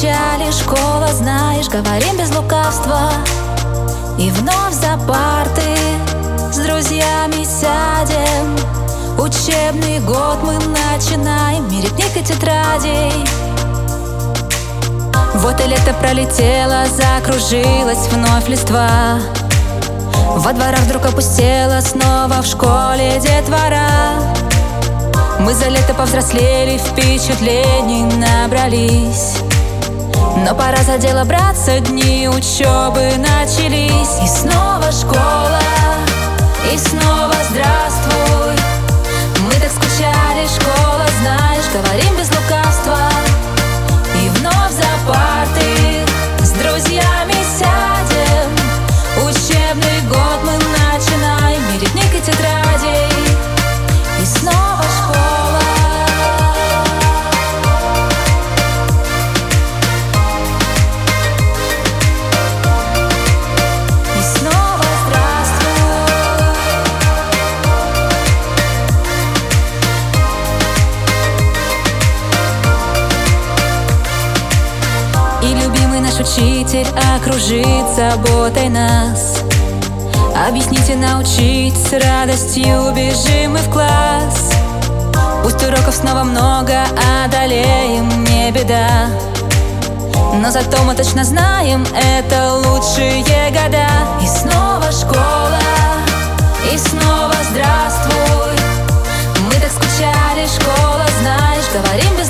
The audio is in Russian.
скучали, школа, знаешь, говорим без лукавства. И вновь за парты с друзьями сядем. Учебный год мы начинаем, мерить книг и тетрадей. Вот и лето пролетело, закружилась вновь листва. Во дворах вдруг опустела, снова в школе детвора. Мы за лето повзрослели, впечатлений набрались. Но пора за дело браться, дни учебы начались. И снова школа, и снова здравствуй. Мы так скучали, школа, знаешь, говорим без лукавства. И вновь за парты с друзьями сядем. Учебный год мы начинаем, мерить книг и тетрадей. И снова школа. И снова здравствуй. И любимый наш учитель окружит заботой нас. Объяснить и научить, с радостью бежим мы в класс. Пусть уроков снова много, одолеем, не беда. Но зато мы точно знаем, это лучшие года. И снова школа, и снова здравствуй. Мы так скучали, школа, знаешь, говорим без